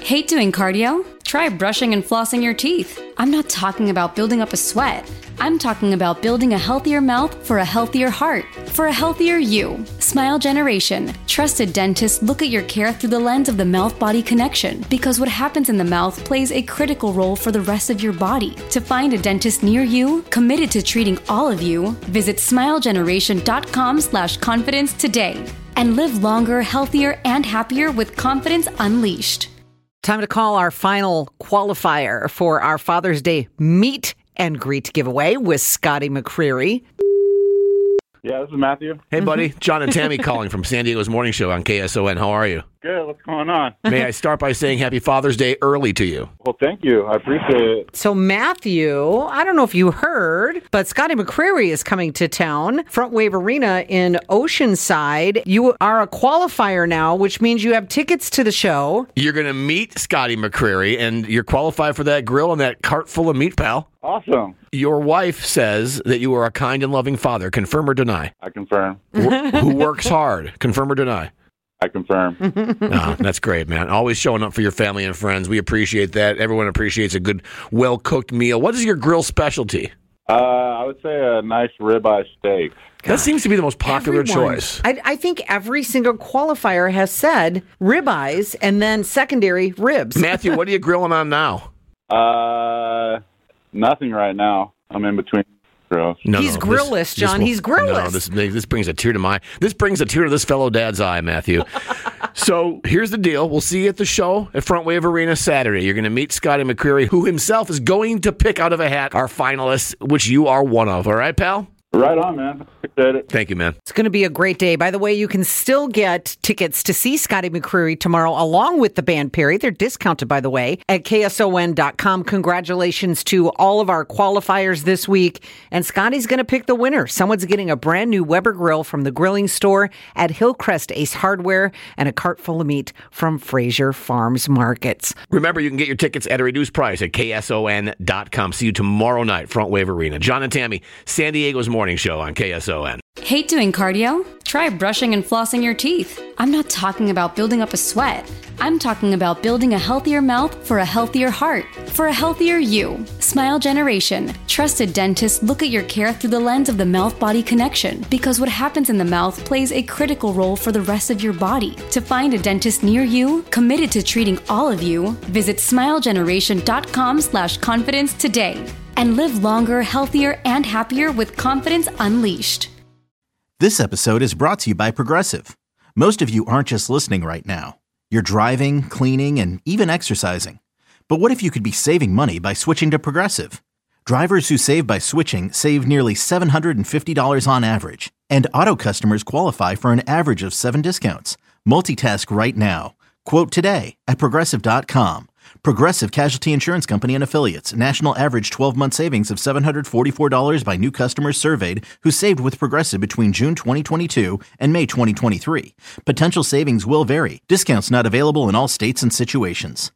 Hate doing cardio? Try brushing and flossing your teeth. I'm not talking about building up a sweat. I'm talking about building a healthier mouth for a healthier heart, for a healthier you. Smile Generation. Trusted dentists look at your care through the lens of the mouth-body connection, because what happens in the mouth plays a critical role for the rest of your body. To find a dentist near you, committed to treating all of you, visit smilegeneration.com/confidence today. And live longer, healthier, and happier with confidence unleashed. Time to call our final qualifier for our Father's Day meet and greet giveaway with Scotty McCreery. Yeah, this is Matthew. Hey, buddy. John and Tammy calling from San Diego's Morning Show on KSON. How are you? Good. What's going on? May I start by saying Happy Father's Day early to you? Well, thank you. I appreciate it. So, Matthew, I don't know if you heard, but Scotty McCreery is coming to town, Front Wave Arena in Oceanside. You are a qualifier now, which means you have tickets to the show. You're going to meet Scotty McCreery, and you're qualified for that grill and that cart full of meat, pal. Awesome. Your wife says that you are a kind and loving father. Confirm or deny? I confirm. Who works hard. Confirm or deny? I confirm. That's great, man. Always showing up for your family and friends. We appreciate that. Everyone appreciates a good, well-cooked meal. What is your grill specialty? I would say a nice ribeye steak. That seems to be the most popular choice. I think every single qualifier has said ribeyes and then secondary ribs. Matthew, what are you grilling on now? Nothing right now. I'm in between grills. He's grillless, John. He's grillless. No, this brings a tear to this fellow dad's eye, Matthew. So here's the deal. We'll see you at the show at Front Wave Arena Saturday. You're going to meet Scotty McCreery, who himself is going to pick out of a hat our finalists, which you are one of. All right, pal? Right on, man. Appreciate it. Thank you, man. It's going to be a great day. By the way, you can still get tickets to see Scotty McCreery tomorrow along with the band Perry. They're discounted, by the way, at KSON.com. Congratulations to all of our qualifiers this week. And Scotty's going to pick the winner. Someone's getting a brand new Weber grill from the grilling store at Hillcrest Ace Hardware and a cart full of meat from Fraser Farms Markets. Remember, you can get your tickets at a reduced price at KSON.com. See you tomorrow night, Front Wave Arena. John and Tammy, San Diego's Morning Show on KSON. Hate doing cardio? Try brushing and flossing your teeth. I'm not talking about building up a sweat. I'm talking about building a healthier mouth for a healthier heart, for a healthier you. Smile Generation. Trusted dentists look at your care through the lens of the mouth-body connection, because what happens in the mouth plays a critical role for the rest of your body. To find a dentist near you, committed to treating all of you, visit smilegeneration.com/confidence today. And live longer, healthier, and happier with confidence unleashed. This episode is brought to you by Progressive. Most of you aren't just listening right now. You're driving, cleaning, and even exercising. But what if you could be saving money by switching to Progressive? Drivers who save by switching save nearly $750 on average. And auto customers qualify for an average of 7 discounts. Multitask right now. Quote today at Progressive.com. Progressive Casualty Insurance Company and Affiliates. National average 12-month savings of $744 by new customers surveyed who saved with Progressive between June 2022 and May 2023. Potential savings will vary. Discounts not available in all states and situations.